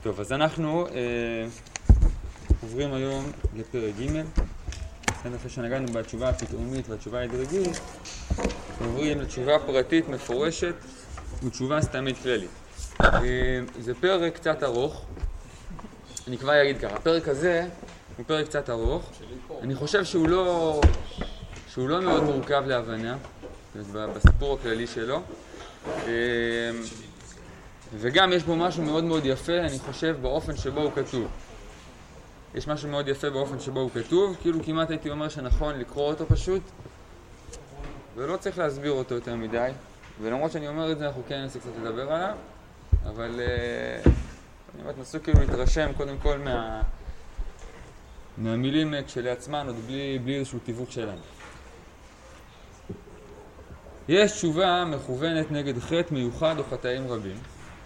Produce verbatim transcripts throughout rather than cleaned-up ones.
טוב, אז אנחנו אה, עוברים היום לפרק ג'. אחרי שנגענו בתשובה הפתאומית והתשובה ההדרגית, עוברים לתשובה פרטית מפורשת ותשובה סתמית כללית. אה, זה פרק קצת ארוך, אני כבר אגיד ככה, הפרק הזה הוא פרק קצת ארוך, אני חושב שהוא לא, שהוא לא מאוד מורכב להבנה, בסיפור הכללי שלו, אה, וגם יש בו משהו מאוד מאוד יפה, אני חושב, באופן שבו הוא כתוב. יש משהו מאוד יפה באופן שבו הוא כתוב, כאילו כמעט הייתי אומר שנכון לקרוא אותו פשוט, ולא צריך להסביר אותו יותר מדי, ולמרות שאני אומר את זה, אנחנו כן ננסה קצת לדבר עליו, אבל uh, אני באמת נסו כאילו להתרשם קודם כל מה, מהמילים כשלעצמן, עוד בלי, בלי איזשהו תיווך שלנו. יש תשובה מכוונת נגד חטא מיוחד או חטאים רבים,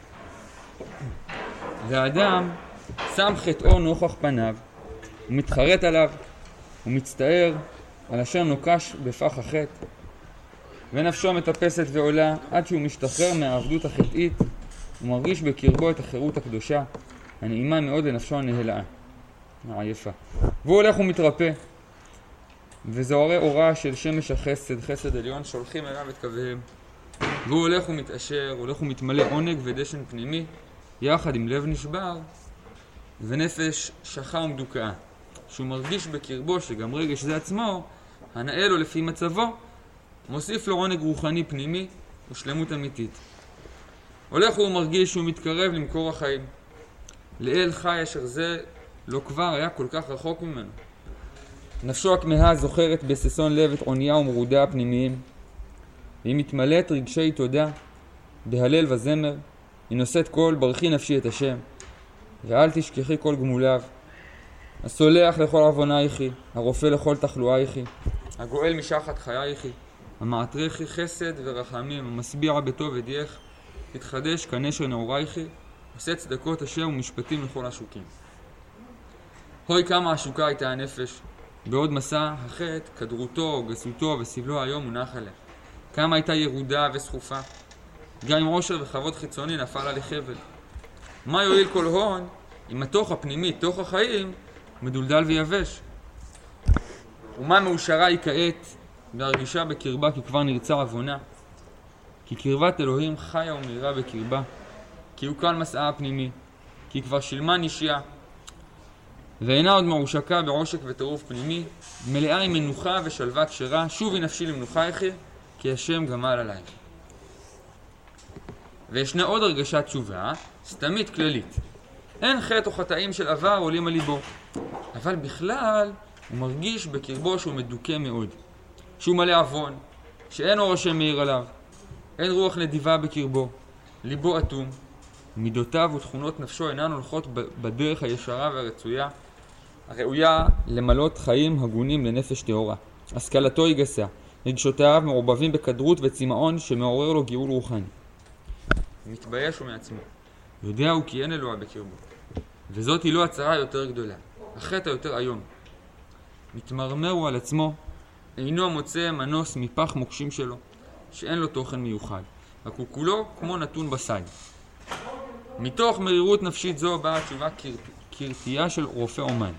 והאדם שם חטאו נוכח פניו, הוא מתחרט עליו, הוא מצטער על אשר נוקש בפח החטא, ונפשו מטפסת ועולה עד שהוא משתחרר מהעבדות החטאית, ומרגיש בקרבו את החירות הקדושה, הנעימה מאוד לנפשו הנהלאה, העייפה. והוא הולך ומתרפא, וזוהרי אורה של שמש החסד, חסד עליון, שולחים אליו את קוויהם. והוא הולך ומתאשר, הולך ומתמלא עונג ודשן פנימי, יחד עם לב נשבר ונפש שכה ומדוכאה, שהוא מרגיש בקרבו שגם רגש זה עצמו, הנאה לו לפי מצבו, מוסיף לו עונג רוחני פנימי ושלמות אמיתית. הולך הוא מרגיש שהוא מתקרב למקור החיים, לאל חי אשר זה לא כבר היה כל כך רחוק ממנו. נפשו הכמהה זוכרת בססון לב את עוניה ומרודה הפנימיים, והיא מתמלאת רגשי תודה בהלל וזמר, היא נושאת כל ברכי נפשי את השם, ואל תשכחי כל גמוליו, הסולח לכל עוונייכי, הרופא לכל תחלואייכי, הגואל משחת חייכי, המעטרכי חסד ורחמים, המשביע בטוב אדייך, תתחדש כנשר נעורייכי, עושה צדקות השם ומשפטים לכל השוקים. הוי כמה השוקה הייתה הנפש, בעוד מסע החטא, כדרותו, גסותו וסבלו היום מונח עליה. כמה הייתה ירודה וסחופה, גם עם עושר וכבוד חיצוני נפל עלי חבל. מה יועיל כל הון אם התוך הפנימי, תוך החיים, מדולדל ויבש? ומה מאושרה היא כעת והרגישה בקרבה כי כבר נרצה עוונה? כי קרבת אלוהים חיה ומהירה בקרבה, כי הוא כאן מסעה הפנימי, כי כבר שילמה נשיה, ואינה עוד מעושקה בעושק וטירוף פנימי, מלאה עם מנוחה ושלווה כשרה, שובי נפשי למנוחייך, כי השם גמל עלייך. וישנה עוד הרגשת תשובה, סתמית כללית. אין חטא או חטאים של עבר עולים על ליבו, אבל בכלל הוא מרגיש בקרבו שהוא מדוכא מאוד, שהוא מלא עוון, שאין אור השם מאיר עליו, אין רוח נדיבה בקרבו, ליבו אטום, מידותיו ותכונות נפשו אינן הולכות בדרך הישרה והרצויה, הראויה למלות חיים הגונים לנפש טהורה. השכלתו היא גסה, רגשותיו מעורבבים בכדרות וצמאון שמעורר לו גיאול רוחני. מתבייש הוא מעצמו, יודע הוא כי אין אלוה בקרבו, וזאת היא לא הצרה יותר גדולה, החטא יותר היום. מתמרמר הוא על עצמו, אינו מוצא מנוס מפח מוקשים שלו, שאין לו תוכן מיוחד, רק הוא כולו כמו נתון בסי. מתוך מרירות נפשית זו באה תשובה קרתייה של רופא אומן.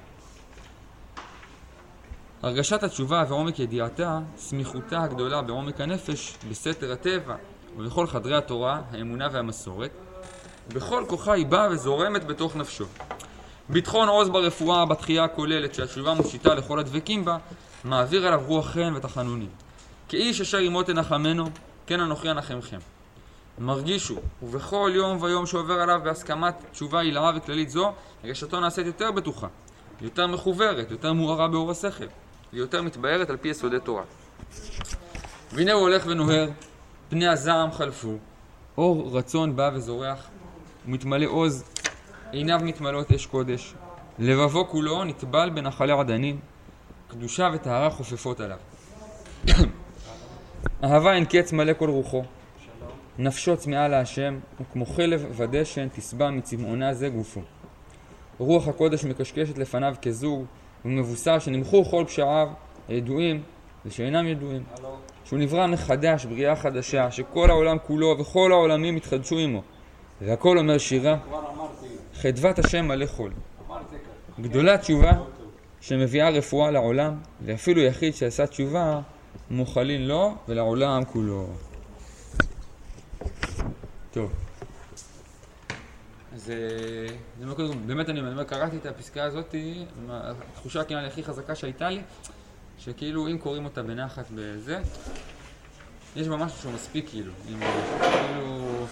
הרגשת התשובה ועומק ידיעתה, סמיכותה הגדולה בעומק הנפש, בסתר הטבע ובכל חדרי התורה, האמונה והמסורת, בכל כוחה היא באה וזורמת בתוך נפשו. ביטחון עוז ברפואה, בתחייה הכוללת שהתשובה מושיטה לכל הדבקים בה, מעביר עליו רוח חן ותחנונים. כאיש אשר ימות תנחמנו, כן אנוכי אנחמכם. מרגישו, ובכל יום ויום שעובר עליו בהסכמת תשובה הילאה וכללית זו, הרגשתו נעשית יותר בטוחה, יותר מחוברת, יותר מוארה באור השכל, ויותר מתבהרת על פי יסודי תורה. והנה הוא הולך ונוהר, פני הזעם חלפו, אור רצון בא וזורח, ומתמלא עוז, עיניו מתמלאות אש קודש, לבבו כולו נטבל בנחלי עדנים, קדושה וטהרה חופפות עליו. אהבה אין קץ מלא כל רוחו, נפשו צמאה להשם, וכמו חלב ודשן תסבע מצמאונה זה גופו. רוח הקודש מקשקשת לפניו כזוג, ומבוסר שנמחו כל פשעיו הידועים ושאינם ידועים. שהוא נברא מחדש, בריאה חדשה, שכל העולם כולו וכל העולמים התחדשו עמו. והכל אומר שירה, חדוות השם מלא חול. גדולה תשובה שמביאה רפואה לעולם, ואפילו יחיד שעשה תשובה מוכלין לו ולעולם כולו. טוב. אז באמת אני אומר, קראתי את הפסקה הזאת, התחושה כאילו הכי חזקה שהייתה לי, שכאילו אם קוראים אותה בנחת בזה, יש בה משהו שהוא מספיק כאילו, כאילו,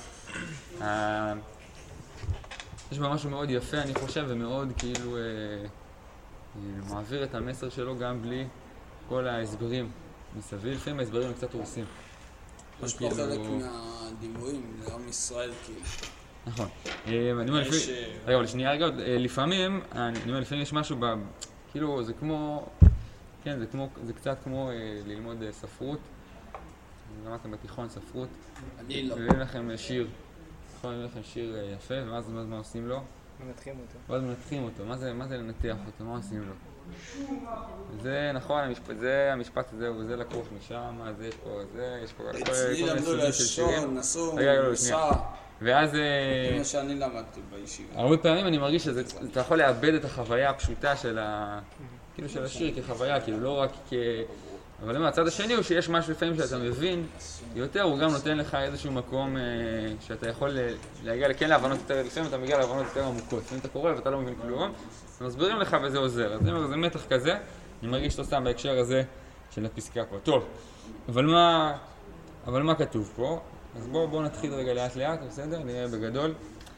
יש בה משהו מאוד יפה אני חושב ומאוד כאילו מעביר את המסר שלו גם בלי כל ההסברים מסביב, לפעמים ההסברים קצת הורסים. יש פה חלק מהדימויים לעם ישראל כאילו. נכון. אני אומר לפעמים, רגע, אבל שנייה רגע, לפעמים, אני אומר לפעמים יש משהו, כאילו זה כמו, כן, זה כמו, זה קצת כמו ללמוד ספרות. למדתם בתיכון ספרות. אני לא. ויש לכם שיר, נכון, יש לכם שיר יפה, ואז מה עושים לו? מנתחים אותו. ואז מנתחים אותו. מה זה, מה זה לנתח אותו? מה עושים לו? זה נכון, זה המשפט הזה, וזה לקוח משם, זה יש פה, זה, יש פה... אצלי למדו לשון, נסו, מסע. ואז... כמו שאני למדתי בישיבה. הרבה פעמים אני מרגיש שאתה יכול לאבד את החוויה הפשוטה של ה... כאילו של השיר כחוויה, כאילו לא רק כ... אבל הצד השני הוא שיש משהו לפעמים שאתה מבין יותר, הוא גם נותן לך איזשהו מקום שאתה יכול להגיע כן להבנות יותר, לפעמים אתה מגיע להבנות יותר עמוקות. לפעמים אתה קורא ואתה לא מבין כלום, מסבירים לך וזה עוזר. אז זה מתח כזה, אני מרגיש שאתה שם בהקשר הזה של הפסקה פה. טוב, אבל מה, אבל מה כתוב פה? אז בואו בוא נתחיל רגע לאט לאט, בסדר? נראה בגדול.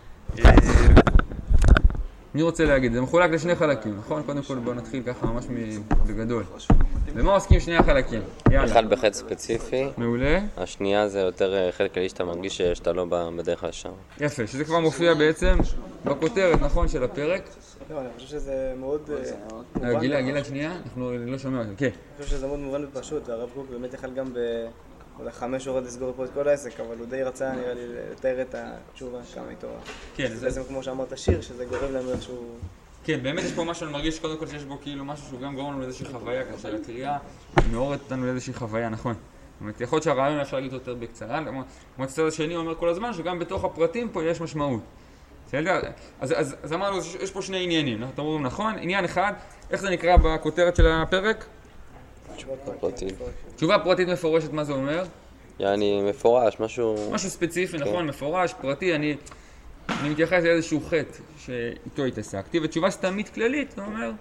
אני רוצה להגיד, זה מחולק לשני חלקים, נכון? קודם כל בואו נתחיל ככה ממש בגדול. ומה עוסקים שני החלקים? יאללה. אחד בחטא ספציפי. מעולה. השנייה זה יותר חלק כללי שאתה מרגיש שאתה לא בדרך הישר. יפה, שזה כבר מופיע בעצם בכותרת, נכון, של הפרק. לא, אני חושב שזה מאוד מובן. גילה, גילה שנייה, אנחנו לא שומעים אותם, כן. אני חושב שזה מאוד מובן ופשוט, והרב קוק באמת יכל גם בחמש שורות לסגור פה את כל העסק, אבל הוא די רצה נראה לי לתאר את התשובה כמה היא טובה. כן. זה בעצם כמו שאמרת שיר, שזה גורם לנו איזשהו... כן, באמת יש פה משהו, אני מרגיש קודם כל שיש בו כאילו משהו שהוא גם גורם לנו לאיזושהי חוויה כזה, של הקריאה, מעוררת אותנו לאיזושהי חוויה, נכון. זאת אומרת, יכול להיות שהרעיון אפשר להגיד יותר בקצרה, כמו הצד השני אומר כל הזמן שגם בתוך הפרטים פה יש משמעות. אז, אז, אז אמרנו, יש פה שני עניינים, אתם אומרים נכון, עניין אחד, איך זה נקרא בכותרת של הפרק? תשובה פרטית. תשובה פרטית מפורשת, מה זה אומר? יעני מפורש, משהו... משהו ספציפי, נכון, מפורש, פרטי, אני... אני מתייחס לאיזשהו חטא שאיתו התעסקתי, ותשובה סתמית כללית, זה אומר...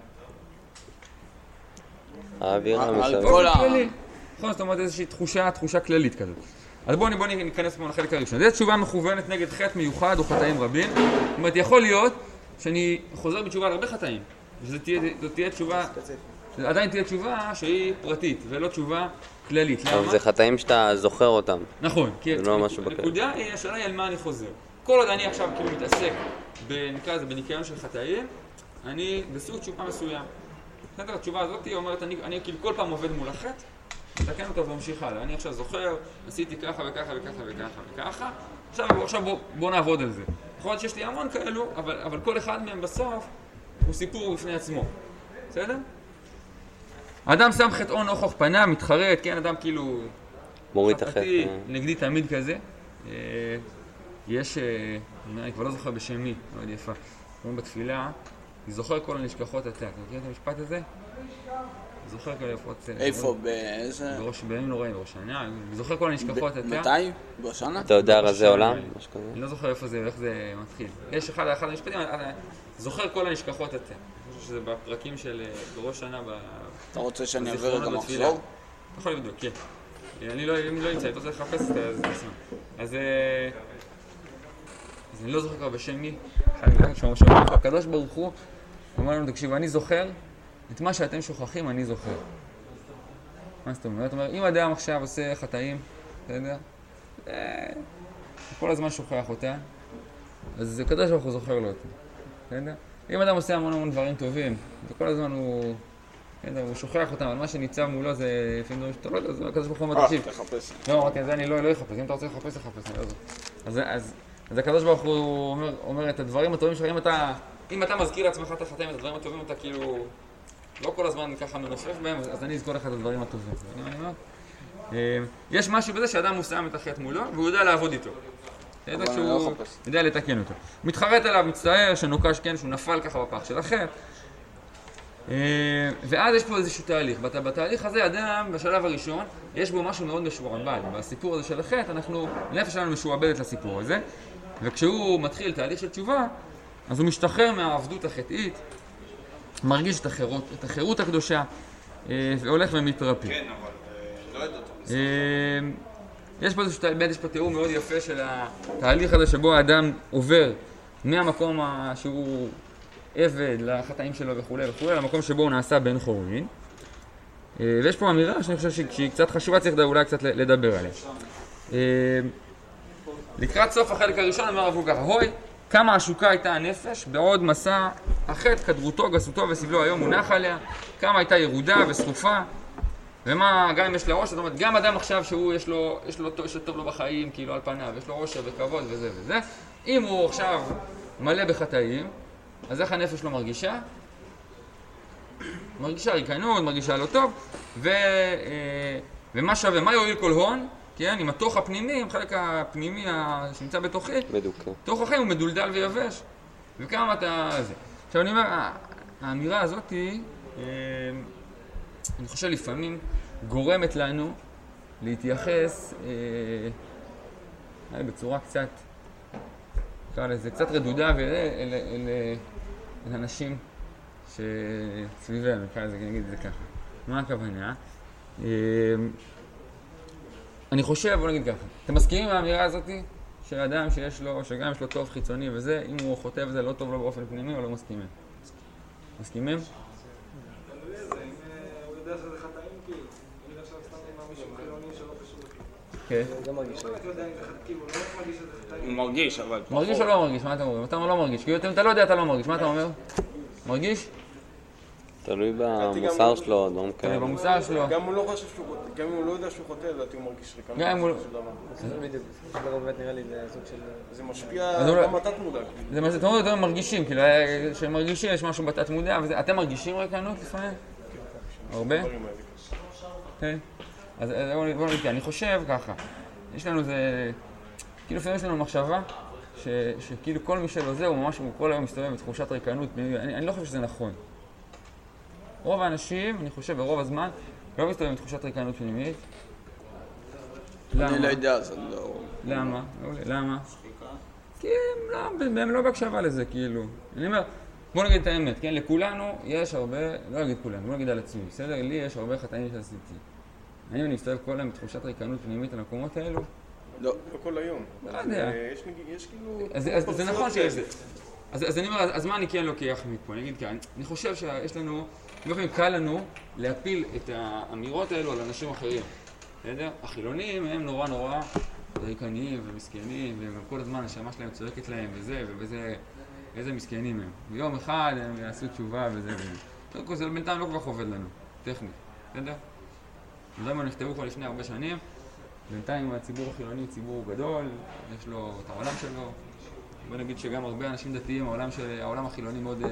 האווירה מסביב. נכון, זאת אומרת איזושהי תחושה, תחושה כללית כזאת. אז בואו בוא ניכנס פה לחלק הראשון. זו תשובה מכוונת נגד חטא מיוחד או חטאים רבים. זאת אומרת, יכול להיות שאני חוזר בתשובה על הרבה חטאים, וזאת תהיה, תהיה תשובה... עדיין תהיה תשובה שהיא פרטית, ולא תשובה כללית. אבל זה חטאים שאתה זוכר אותם. נכון, כי לא הנקודה היא, השאלה היא על מה אני חוזר. כל עוד אני עכשיו כאילו מתעסק בנקרא לזה, בניקיון של חטאים, אני בסוג תשובה מסוים. בסדר, התשובה הזאת היא אומרת, אני, אני כאילו כל פעם עובד מול החטא, מתקן אותו וממשיך הלאה. אני עכשיו זוכר, עשיתי ככה וככה וככה וככה וככה, עכשיו, עכשיו בוא, בוא נעבוד על זה. יכול להיות שיש לי המון כאלו, אבל, אבל כל אחד מהם בסוף הוא סיפור בפני עצמו. בסדר? האדם שם חטאו נוכח פניו, מתחרט, כן, אדם כאילו... מוריד את החטא. נגדי תמיד כזה. יש, אני כבר לא זוכר בשם מי, מאוד יפה. כמו בתפילה, אני זוכר כל הנשכחות אתה. אתה מכיר את המשפט הזה? זוכר כל לפחות... איפה? באיזה? בראש, בימים נוראים, בראש שנה. אני זוכר כל הנשכחות אתה. מתי? בראש שנה? אתה יודע רזי עולם? אני לא זוכר איפה זה, איך זה מתחיל. יש אחד האחד המשפטים, זוכר כל הנשכחות אתה. אני חושב שזה בפרקים של בראש שנה. אתה רוצה שאני אעבר את המחזור? אתה יכול לבדוק, כן. אני לא אמצא, אתה רוצה לחפש את זה. אז... אז אני לא זוכר כבר בשם מי, הקדוש ברוך הוא אומר לנו, תקשיבו, אני זוכר את מה שאתם שוכחים, אני זוכר. מה זאת אומרת? זאת אומרת, אם אדם עכשיו עושה חטאים, אתה יודע, כל הזמן שוכח אותה, אז הקדוש ברוך הוא זוכר לו אותה, אתה יודע? אם אדם עושה המון המון דברים טובים, וכל הזמן הוא, הוא שוכח אותם, אבל מה שניצב מולו זה לפעמים דברים שאתה לא יודע, אז הקדוש ברוך הוא אומר, תקשיב. אה, תחפש. לא, רק זה אני לא אחפש, אם אתה רוצה לחפש, לחפש, אני לא זוכר. אז אז הקדוש ברוך הוא אומר, אומר את הדברים הטובים שלך, אם אתה, אם אתה מזכיר לעצמך את החטאים, את הדברים הטובים, אתה כאילו לא כל הזמן ככה מנופף בהם, אז אני אזכור לך את הדברים הטובים. יש משהו בזה שאדם הוא שם את החטא מולו, והוא יודע לעבוד איתו. בסדר? שהוא יודע לתקן אותו. מתחרט עליו, מצטער, שנוקש כן, שהוא נפל ככה בפח של החטא. ואז יש פה איזשהו תהליך. בתהליך הזה, אדם, בשלב הראשון, יש בו משהו מאוד משועבד. בסיפור הזה של החטא, אנחנו, הנפש שלנו משועבדת לסיפור הזה. וכשהוא מתחיל תהליך של תשובה, אז הוא משתחרר מהעבדות החטאית, מרגיש את החירות, את החירות הקדושה, והולך ומתרפא. כן, אבל לא יודעת. יש פה איזשהו, באמת יש פה תיאור מאוד יפה של התהליך הזה שבו האדם עובר מהמקום שהוא עבד לחטאים שלו וכו' וכו', למקום שבו הוא נעשה בן חורין. ויש פה אמירה שאני חושב שהיא קצת חשובה, צריך אולי קצת לדבר עליה. לקראת סוף החלק הראשון אומר הרב קוק ככה, הוי, כמה עשוקה הייתה הנפש, בעוד מסע החטא, קדרותו, גסותו וסבלו היום מונח עליה, כמה הייתה ירודה ושרופה, ומה, גם אם יש לה ראש, זאת אומרת, גם אדם עכשיו שהוא, יש לו, יש לו, יש לו טוב לו בחיים, כאילו על פניו, יש לו ראש וכבוד וזה וזה, אם הוא עכשיו מלא בחטאים, אז איך הנפש לא מרגישה? מרגישה ריקנות, מרגישה לא טוב, ו, ומה שווה, מה יועיל כל הון? כן, עם התוך הפנימי, עם חלק הפנימי שנמצא בתוכי, מדוכא. תוככי הוא מדולדל ויבש. וכמה אתה... זה. עכשיו אני אומר, האמירה הזאת היא, אני חושב לפעמים, גורמת לנו להתייחס אה, בצורה קצת, נקרא לזה, קצת רדודה ואל אל, אל, אל אנשים שסביבם, נקרא לזה, אני אגיד את זה ככה. מה הכוונה? אה, אני חושב, בוא נגיד ככה, אתם מסכימים עם האמירה הזאת שאדם שיש לו, שגם יש לו טוב חיצוני וזה, אם הוא חוטא וזה לא טוב לו באופן פנימי או לא מסכימים? מסכימים? תלוי איזה, אם הוא יודע שזה חטאים כאילו, אני יודע עכשיו סתם עם מישהו חילוני שלא קשור לכאילו. כן. הוא גם מרגיש. הוא לא יודע אם זה חטאים, כאילו, הוא לא מרגיש שזה חטאים. הוא מרגיש, אבל... מרגיש או לא מרגיש? מה אתה אומר? אתה אומר לא מרגיש, כי אתה לא יודע, אתה לא מרגיש, מה אתה אומר? מרגיש? תלוי במוסר שלו, דברים כאלה. במוסר שלו. גם הוא לא חושב שהוא חוטא, גם אם הוא לא יודע שהוא חוטא, לדעתי הוא מרגיש ריקנות. גם אם הוא לא... זה בדיוק, זה באמת נראה לי, זה סוג של... זה משפיע גם בתת מודע. זה מה שאתם אומרים, אתם מרגישים, כאילו, כשהם מרגישים יש משהו בתת מודע, אתם מרגישים ריקנות לפעמים? הרבה? כן. אז בואו נגיד, אני חושב ככה, יש לנו זה... כאילו לפעמים יש לנו מחשבה, שכאילו כל מי שלו זה, הוא ממש, הוא כל היום מסתובב בתחושת ריקנות, אני לא חושב שזה נכון. רוב האנשים, אני חושב, ברוב הזמן, לא מסתובבים בתחושת ריקנות פנימית. אני לא יודע, זה לא... למה? למה? כי הם לא בהקשבה לזה, כאילו. אני אומר, בוא נגיד את האמת, כן? לכולנו יש הרבה, לא נגיד כולנו, בוא נגיד על עצמי, בסדר? לי יש הרבה חטאים שעשיתי. האם אני מסתובב כל היום בתחושת ריקנות פנימית על המקומות האלו? לא, לא כל היום. לא יודע. יש כאילו... אז זה נכון שיש זה. אז אני אומר, אז מה אני כן לוקח מפה? אני אגיד כאן, אני חושב שיש לנו, באופן קל לנו להפיל את האמירות האלו על אנשים אחרים. בסדר? החילונים הם נורא נורא ריקניים ומסכנים, וגם כל הזמן השמה שלהם צועקת להם וזה, ובזה, איזה מסכנים הם. ביום אחד הם יעשו תשובה וזה וזה. קודם כל זה בינתיים לא כל כך עובד לנו, טכנית. בסדר? הדברים האלה נכתבו כבר לפני הרבה שנים. בינתיים הציבור החילוני הוא ציבור גדול, יש לו את העולם שלו. בוא נגיד שגם הרבה אנשים דתיים, העולם, של, העולם החילוני מאוד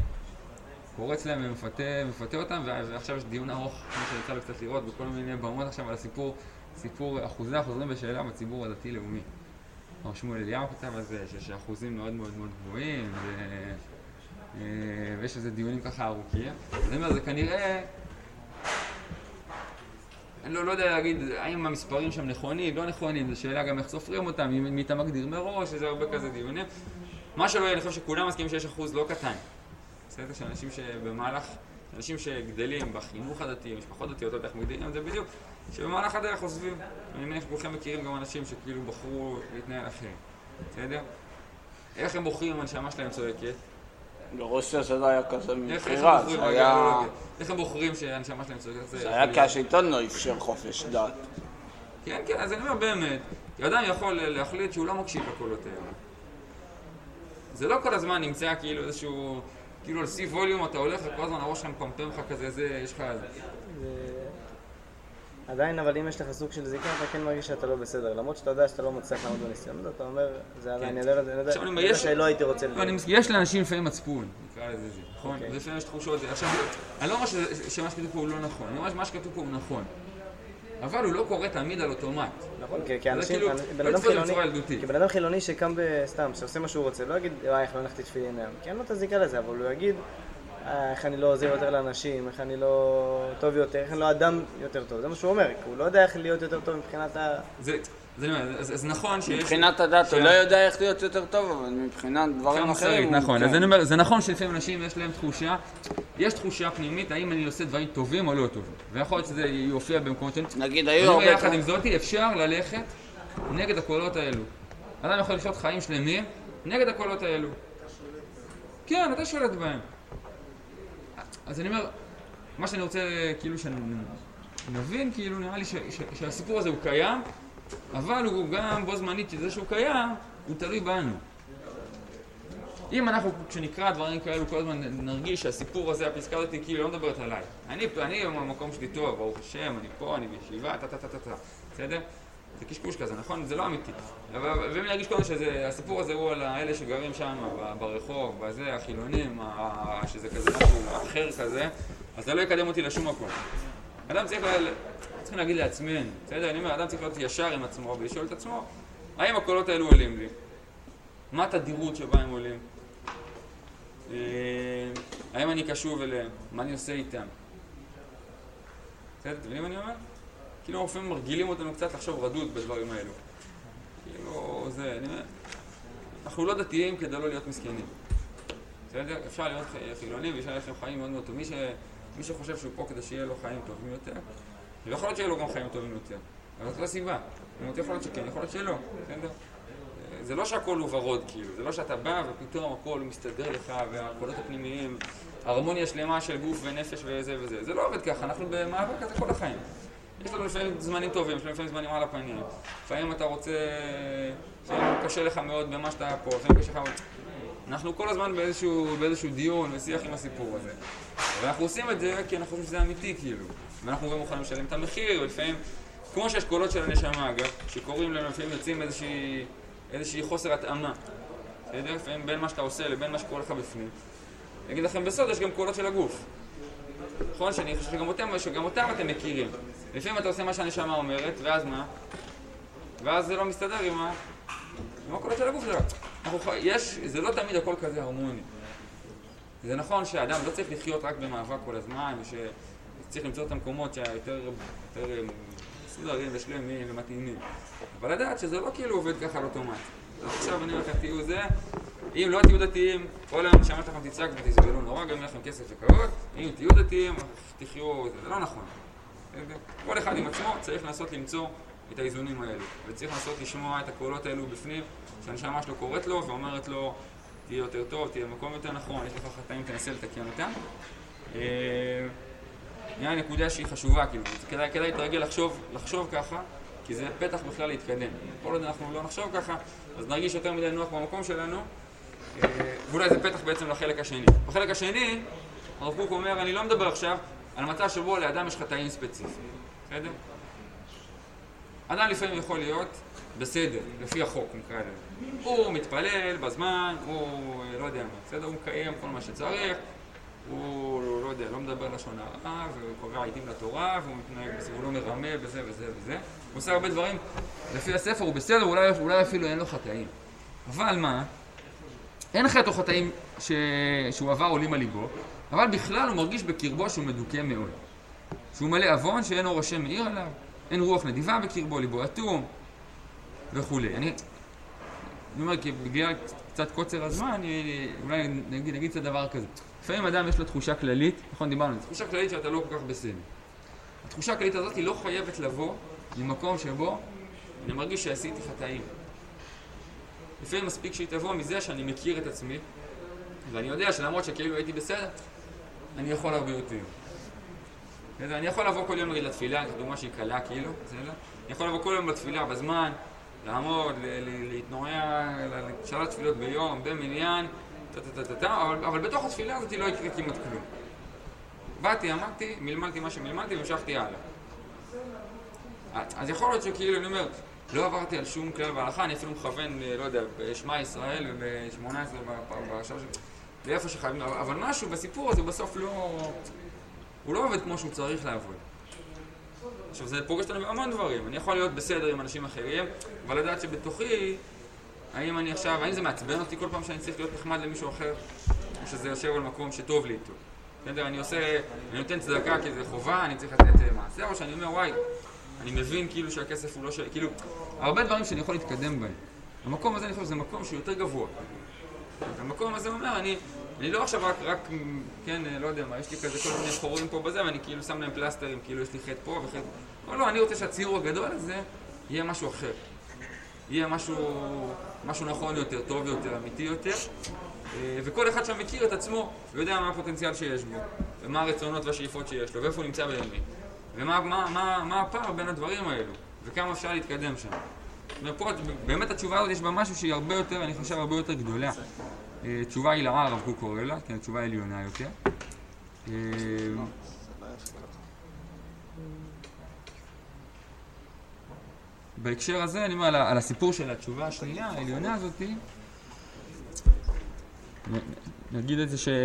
פורץ להם ומפתה, מפתה אותם, ועכשיו יש דיון ארוך, כמו שיצא לו קצת לראות, בכל מיני במות עכשיו על הסיפור, סיפור אחוזי החוזרים בשאלה בציבור הדתי-לאומי. הרב שמואל אליהו כתב על זה, שיש אחוזים מאוד מאוד מאוד גבוהים, ו... ויש איזה דיונים ככה ארוכים. אז אני אומר, זה כנראה... אני לא, לא יודע להגיד האם המספרים שם נכונים, לא נכונים, זו שאלה גם איך סופרים אותם, מי אתה מגדיר מראש, זה הרבה כזה דיונים. מה שלא יהיה, אני חושב שכולם מסכימים שיש אחוז לא קטן. בסדר, שאנשים שבמהלך, אנשים שגדלים בחינוך הדתי, משפחות דתיות, לא יודע איך מגדירים את זה בדיוק, שבמהלך הדרך עוזבים. אני מניח שכולכם מכירים גם אנשים שכאילו בחרו להתנהל אחרים. בסדר? איך הם בוחרים אם הנשמה שלהם צועקת? בראש שזה היה כזה מבחירה, זה היה... איך הם בוחרים שהנשמה שלהם צועקת? זה היה כי השלטון לא אפשר חופש דת. כן, כן, אז אני אומר באמת, אדם יכול להחליט שהוא לא מקשיב לקולות האלה. זה לא כל הזמן נמצא כאילו איזשהו, כאילו על סי ווליום אתה הולך וכל הזמן הראש שלך מפמפם לך כזה, זה, יש לך... עדיין, אבל אם יש לך סוג של זיקה, אתה כן מרגיש שאתה לא בסדר. למרות שאתה יודע שאתה לא מצליח לעמוד בניסיון, אתה אומר, זה עדיין, אני יודע, אני יודע שלא הייתי רוצה לדעת. יש לאנשים לפעמים מצפון, נקרא לזה זה, נכון? ולפעמים יש תחושות, עכשיו, אני לא אומר שמה שכתוב פה הוא לא נכון, אני אומר שמה שכתוב פה הוא נכון. אבל הוא לא קורא תמיד על אוטומט. נכון, כי אנשים, כאילו, בן לא אדם יצטרך חילוני, בצורה ילדותית. כי בן אדם חילוני שקם בסתם, שעושה מה שהוא רוצה, לא יגיד, וואי, איך לא הנחתי תפילין היום, כי אין לו את הזיקה לזה, אבל הוא יגיד, "אה, איך אני לא עוזר יותר לאנשים, איך אני לא טוב יותר, איך אני לא אדם יותר טוב", זה מה שהוא אומר, כי הוא לא יודע איך להיות יותר טוב מבחינת ה... זה, זה, זה, זה נכון שיש... מבחינת הדת הוא לא יודע איך להיות יותר טוב, אבל מבחינת דברים אחרים... נכון, אז אני אומר, זה נכון שלפעמים אנשים יש להם תחושה, יש תחושה פנימית, האם אני עושה דברים טובים או לא טובים. ויכול להיות שזה יופיע במקומות של... נגיד, היו הרבה... יחד עם זאת, אפשר ללכת נגד הקולות האלו. אדם יכול לחיות חיים שלמים נגד הקולות האלו. כן, אתה שולט בהם. אז אני אומר, מה שאני רוצה, כאילו, שנבין, כאילו, נראה לי ש- ש- שהסיפור הזה הוא קיים, אבל הוא גם בו זמנית שזה שהוא קיים, הוא תלוי בנו. אם אנחנו, כשנקרא דברים כאלו, כל הזמן נרגיש שהסיפור הזה, הפסקה הזאת, כאילו, לא מדברת עליי. אני, אני במקום שלי טוב, ברוך השם, אני פה, אני בישיבה, טה, טה, טה, טה, טה. בסדר? זה קשקוש כזה, נכון? זה לא אמיתי. ואם נרגיש קודם שהסיפור הזה הוא על האלה שגרים שם, ברחוב, בזה, החילונים, שזה כזה משהו אחר כזה, אז זה לא יקדם אותי לשום מקום. אדם צריך, צריכים להגיד לעצמנו, בסדר? אני אומר, אדם צריך להיות ישר עם עצמו ולשאול את עצמו, האם הקולות האלו עולים לי? מה התדירות שבה הם עולים? האם אני קשוב אליהם? מה אני עושה איתם? בסדר? אתם יודעים מה אני אומר? כאילו לפעמים מרגילים אותנו קצת לחשוב רדוד בדברים האלו. כאילו זה, אני אומר, אנחנו לא דתיים כדי לא להיות מסכנים. בסדר? אפשר להיות חילונים ואפשר להיות חיים מאוד מאוד טוב. מי, ש... מי שחושב שהוא פה כדי שיהיה לו חיים טובים יותר, ויכול להיות שיהיה לו גם חיים טובים יותר. אבל זאת לא סיבה. יכול להיות שכן, יכול להיות שלא. בסדר? זה לא שהכל הוא ורוד כאילו, זה לא שאתה בא ופתאום הכל מסתדר לך והקולות הפנימיים, הרמוניה שלמה של גוף ונפש וזה וזה. זה לא עובד ככה, אנחנו במאבק הזה כל החיים. יש לנו לפעמים זמנים טובים, יש לנו לפעמים זמנים על הפנים. לפעמים אתה רוצה, לפעמים קשה לך מאוד במה שאתה פה, לפעמים קשה לך מאוד. אנחנו כל הזמן באיזשהו, באיזשהו דיון ושיח עם הסיפור הזה. ואנחנו עושים את זה כי אנחנו חושבים שזה אמיתי כאילו. ואנחנו גם מוכנים לשלם את המחיר, ולפעמים, כמו שיש קולות של הנשמה אגב, שקוראים לנו, לפעמים יוצאים איזושהי, איזושהי חוסר התאמה. בסדר? לפעמים בין מה שאתה עושה לבין מה שקורה לך בפנים. אני אגיד לכם בסוד, יש גם קולות של הגוף. נכון? שאני חושב שגם אותם, שגם אותם אתם מכירים. לפעמים אתה עושה מה שהנשמה אומרת, ואז מה? ואז זה לא מסתדר עם ה... עם הקולות של הגוף שלך. יש, זה לא תמיד הכל כזה הרמוני. זה נכון שהאדם לא צריך לחיות רק במאבק כל הזמן, ושצריך למצוא את המקומות שהיותר יותר מסודרים ושלמים ומתאימים. אבל לדעת שזה לא כאילו עובד ככה על אוטומט. עכשיו אני אומר לכם, תהיו זה, אם לא תהיו דתיים, כל היום שמעת לכם תצעק ותסבלו נורא, גם לכם כסף וכבוד, אם תהיו דתיים, תחיו, זה לא נכון. כל אחד עם עצמו צריך לנסות למצוא את האיזונים האלו, וצריך לנסות לשמוע את הקולות האלו בפנים, שהנשמה שלו קוראת לו ואומרת לו, תהיה יותר טוב, תהיה במקום יותר נכון, יש לך חטאים, תנסה לתקן אותם. נראה נקודה שהיא חשובה, כאילו, כדאי, כדאי להתרגל לחשוב, לחשוב ככה, כי זה פתח בכלל להתקדם. כל עוד אנחנו לא נחשוב ככה, אז נרגיש יותר מדי נוח במקום שלנו, ואולי זה פתח בעצם לחלק השני. בחלק השני, הרב קוק אומר, אני לא מדבר עכשיו על מצב שבו לאדם יש חטאים ספציפיים. בסדר? אדם לפעמים יכול להיות בסדר, לפי החוק נקרא לזה. הוא מתפלל בזמן, הוא לא יודע מה, בסדר? הוא מקיים כל מה שצריך, הוא לא יודע, לא מדבר לשון הרע, והוא קובע עיתים לתורה, והוא מתנהג בסדר, הוא לא מרמה בזה וזה וזה. הוא עושה הרבה דברים, לפי הספר הוא בסדר, אולי, אולי אפילו אין לו חטאים. אבל מה? אין חטא או חטאים ש... שהוא עבר עולים על ליבו, אבל בכלל הוא מרגיש בקרבו שהוא מדוכא מאוד. שהוא מלא אבון, שאין אור השם מאיר עליו, אין רוח נדיבה בקרבו, ליבו אטום, וכו'. אני, אני אומר, כי בגלל קצת קוצר הזמן, אולי נגיד, נגיד קצת דבר כזה. לפעמים אדם יש לו תחושה כללית, נכון, דיברנו, תחושה כללית שאתה לא כל כך בסדר. התחושה הכללית הזאת היא לא חייבת לבוא ממקום שבו אני מרגיש שעשיתי חטאים. לפעמים מספיק שהיא תבוא מזה שאני מכיר את עצמי, ואני יודע שלמרות שכאילו הייתי בסדר, אני יכול הרבה יותר. אני יכול לבוא כל יום לתפילה, כדוגמה שהיא קלה כאילו, בסדר? אני יכול לבוא כל יום לתפילה בזמן, לעמוד, להתנועע, לשלוש תפילות ביום, במניין, אבל, אבל בתוך התפילה הזאת לא יקרה כמעט כלום. באתי, אמרתי, מלמלתי מה שמלמלתי והמשכתי הלאה. אז יכול להיות שכאילו, אני אומר, לא עברתי על שום כלל בהלכה, אני אפילו מכוון, לא יודע, בשמע ישראל וב-שמונה עשרה בשעה של... לאיפה שחייבים, אבל משהו בסיפור הזה בסוף לא... הוא לא עובד כמו שהוא צריך לעבוד. עכשיו זה פוגש אותנו בהמון דברים, אני יכול להיות בסדר עם אנשים אחרים, אבל לדעת שבתוכי, האם אני עכשיו, האם זה מעצבן אותי כל פעם שאני צריך להיות נחמד למישהו אחר, או שזה יושב על מקום שטוב לי איתו. בסדר, אני עושה, אני נותן צדקה כי זה חובה, אני צריך לתת מעשה, או שאני אומר וואי, אני מבין כאילו שהכסף הוא לא של... כאילו, הרבה דברים שאני יכול להתקדם בהם. המקום הזה אני חושב שזה מקום שהוא יותר גבוה. המקום הזה אומר, אני, אני לא עכשיו רק, רק, כן, לא יודע מה, יש לי כזה כל מיני חורים פה בזה, ואני כאילו שם להם פלסטרים, כאילו יש לי חטא פה וחטא... לא, לא, אני רוצה שהציור הגדול הזה יהיה משהו אחר. יהיה משהו, משהו נכון יותר, טוב יותר, אמיתי יותר. וכל אחד שם מכיר את עצמו, ויודע מה הפוטנציאל שיש בו, ומה הרצונות והשאיפות שיש לו, ואיפה הוא נמצא באמת. ומה מה, מה, מה הפער בין הדברים האלו, וכמה אפשר להתקדם שם. ופה, באמת התשובה הזאת יש בה משהו שהיא הרבה יותר, אני חושב, הרבה יותר גדולה. תשובה היא לער, הרב קוק קורא לה, כן, תשובה עליונה יותר. בהקשר הזה, אני אומר, על הסיפור של התשובה השנייה, העליונה הזאת, נגיד את זה ש...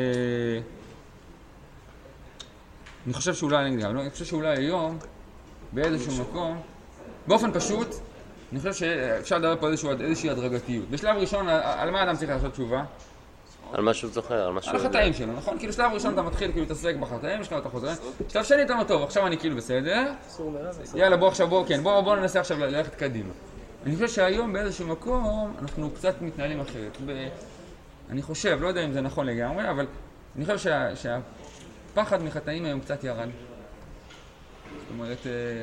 אני חושב שאולי, אני חושב שאולי היום, באיזשהו מקום, באופן פשוט, אני חושב שאפשר לדבר פה איזושהי הדרגתיות. בשלב ראשון, על מה אדם צריך לעשות תשובה? על מה שהוא זוכר, על מה שהוא... על החטאים שלו, נכון? כאילו שלב ראשון אתה מתחיל כאילו להתעסק בחטאים, יש לך אתה חוזר. שלב שני אתה אומר, טוב, עכשיו אני כאילו בסדר. יאללה, בוא עכשיו, בוא, כן, בוא, בוא ננסה עכשיו ללכת קדימה. אני חושב שהיום באיזשהו מקום אנחנו קצת מתנהלים אחרת. אני חושב, לא יודע אם זה נכון לגמרי, אבל אני חושב שה, שהפחד מחטאים היום קצת ירד. זאת אומרת,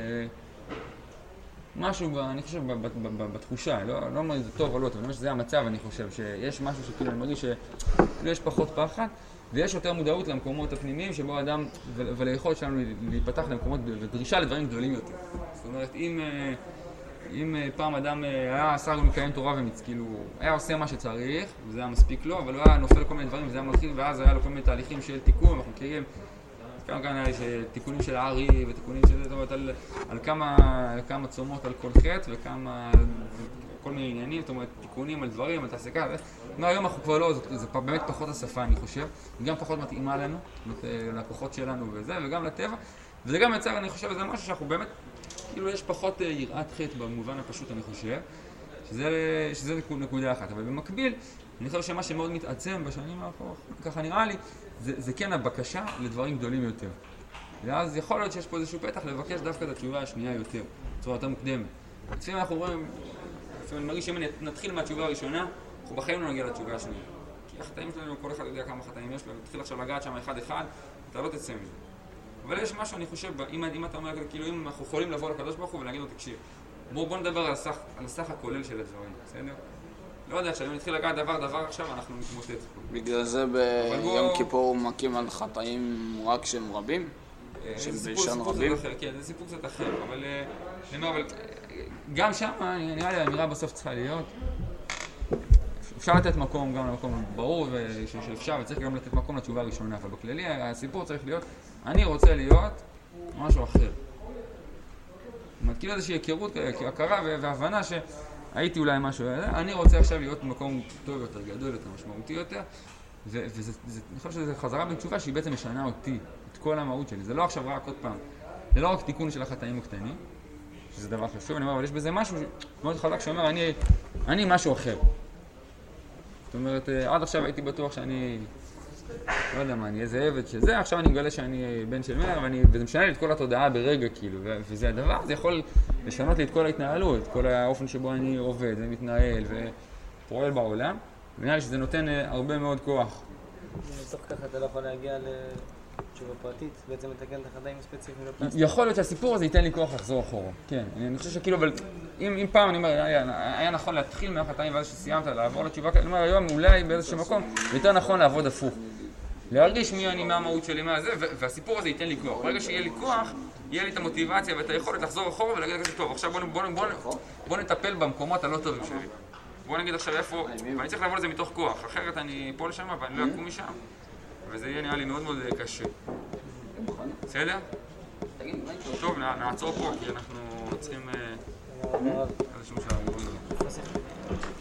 משהו, אני חושב, בתחושה, לא, לא אומר אם זה טוב או לא, אבל שזה המצב, אני חושב שיש משהו שכאילו, אני מרגיש שכאילו יש פחות פחד, ויש יותר מודעות למקומות הפנימיים שבו אדם, וליכולת שלנו להיפתח למקומות ודרישה לדברים גדולים יותר. זאת אומרת, אם... אם פעם אדם היה עשה לקיים תורה וכאילו היה עושה מה שצריך, וזה היה מספיק לו, אבל הוא היה נופל כל מיני דברים וזה היה מתחיל, ואז היה לו כל מיני תהליכים של תיקון, אנחנו מכירים כמה כאן היה תיקונים של הארי ותיקונים של זה, זאת אומרת על, על כמה, כמה צומות על כל חטא וכמה, כל מיני עניינים, זאת אומרת תיקונים על דברים, על תעסקה, לא, היום אנחנו כבר לא, זה, זה באמת פחות השפה אני חושב, היא גם פחות מתאימה לנו, זאת אומרת, לכוחות שלנו וזה, וגם לטבע, וזה גם יצר, אני חושב, זה משהו שאנחנו באמת כאילו יש פחות יראת חטא במובן הפשוט, אני חושב, שזה, שזה נקודה אחת. אבל במקביל, אני חושב שמה שמאוד מתעצם בשנים האחרונות, ככה נראה לי, זה, זה כן הבקשה לדברים גדולים יותר. ואז יכול להיות שיש פה איזשהו פתח לבקש דווקא את התשובה השנייה יותר, בצורה יותר מוקדמת. לפעמים אנחנו רואים, לפעמים אני מרגיש שאם נתחיל מהתשובה הראשונה, אנחנו בחיים לא נגיע לתשובה השנייה. כי החטאים שלנו, כל אחד יודע כמה חטאים יש לו, נתחיל עכשיו לגעת שם אחד אחד, אתה לא תצא מזה. אבל יש משהו, אני חושב, אם, אם אתה אומר, כאילו, אם אנחנו יכולים לבוא לקדוש ברוך הוא ולהגיד לו, תקשיב, בוא, בוא נדבר על הסך, על הסך הכולל של הדברים, בסדר? לא יודע, עכשיו, אם נתחיל לגעת דבר דבר עכשיו, אנחנו נתמוטט. בגלל זה ביום בוא... כיפור מכים על חטאים רק שהם רבים? שהם בלשון רבים? אחר, כן, זה סיפור קצת אחר, אבל, אני אומר, אבל גם שם, נראה לי, האמירה בסוף צריכה להיות, אפשר לתת מקום גם למקום ברור שאפשר, וצריך גם לתת מקום לתשובה הראשונה, אבל בכללי הסיפור צריך להיות, אני רוצה להיות משהו אחר. זאת אומרת, כאילו איזושהי היכרות, הכרה והבנה שהייתי אולי משהו, אני רוצה עכשיו להיות במקום טוב יותר, גדול יותר, משמעותי יותר, וזה, אני חושב שזו חזרה בתשובה שהיא בעצם משנה אותי, את כל המהות שלי. זה לא עכשיו רק עוד פעם, זה לא רק תיקון של החטאים הקטנים, שזה דבר חשוב, אני אומר, אבל יש בזה משהו מאוד חזק שאומר, אני, אני משהו אחר. זאת אומרת, עד עכשיו הייתי בטוח שאני, לא יודע מה, אני איזה עבד שזה, עכשיו אני מגלה שאני בן של מלך, וזה משנה לי את כל התודעה ברגע, כאילו, וזה הדבר, זה יכול לשנות לי את כל ההתנהלות, את כל האופן שבו אני עובד, ומתנהל, ופועל בעולם, ונראה לי שזה נותן הרבה מאוד כוח. בתוך ככה אתה לא יכול להגיע לתשובה פרטית, בעצם לתקן את החטאים הספציפיים לפלסטיק. יכול להיות שהסיפור הזה ייתן לי כוח לחזור אחורה, כן. אני חושב שכאילו, אבל אם, אם פעם אני אומר, היה, היה נכון להתחיל מהחטאים ואז שסיימת לעבור לתשובה, אני אומר, היום אולי באיזשהו מקום, יותר נכון לעבוד הפוך. להרגיש מי אני, מה המהות שלי, מה זה, והסיפור הזה ייתן לי כוח. ברגע שיהיה לי כוח, יהיה לי את המוטיבציה ואת היכולת לחזור אחורה ולהגיד כזה טוב, עכשיו בוא, בוא, בוא, בוא, בוא נטפל במקומות הלא טובים שלי. בוא נגיד עכשיו איפה, ואני צריך לעבוד את זה מתוך כוח, אחרת אני פה לשם ואני לא אקום משם. וזה יהיה נראה לי מאוד מאוד קשה. בסדר? טוב, נעצור פה, כי אנחנו צריכים... איזשהו שעה.